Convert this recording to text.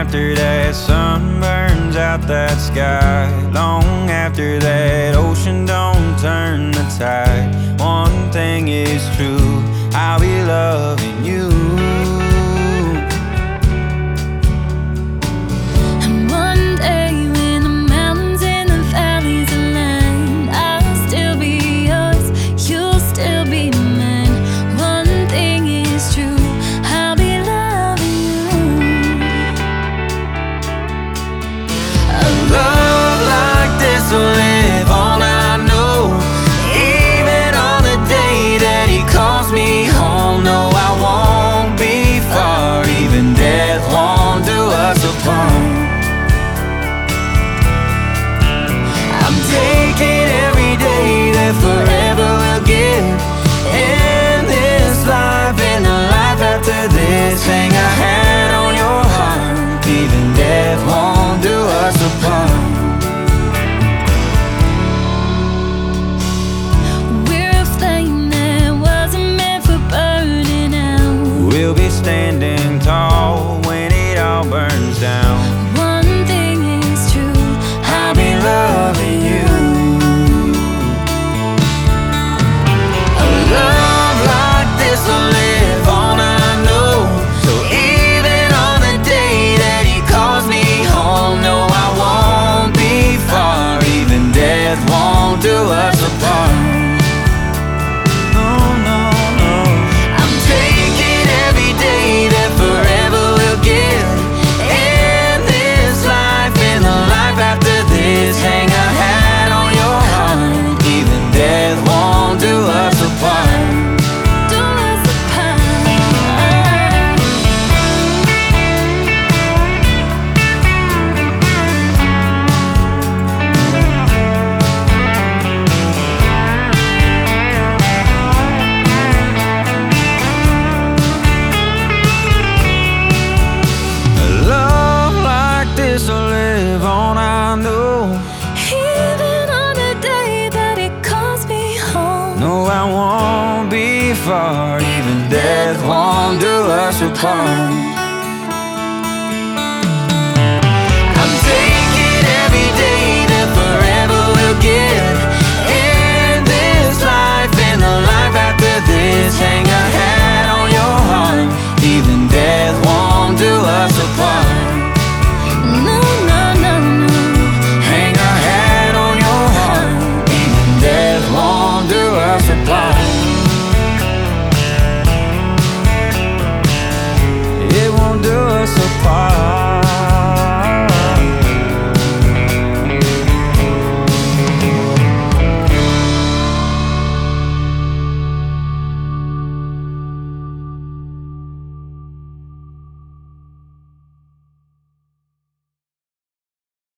after that sun burns out that sky, long after that ocean don't turn the tide, one thing is true, I'll be loving you. And one day when the mountains and the valleys align, I'll still be yours, you'll still be mine. One thing is true, I'll be loving you. A love like this will live on, I know. Even on the day that he calls me home, no, I won't be far. Even death won't do us apart. I'm taking every day that forever will give. In this life, in the life after this, hang a hat on your heart. Even death won't do us apart. We're a flame that wasn't meant for burning out. We'll be standing tall when it all burns down. One thing is true, I'll be loving you. A love like this will live on, I know. So even on the day that he calls me home, no, I won't be far. Even death won't do us apart. No, no, no. I'm taking every day that forever will give. In this life, in the life after this, hang a hat on your heart. Even death won't do us apart. do us apart. A love like this will live on, I know. Even on the day that he calls me home, No, I won't be far. Even death won't do us apart.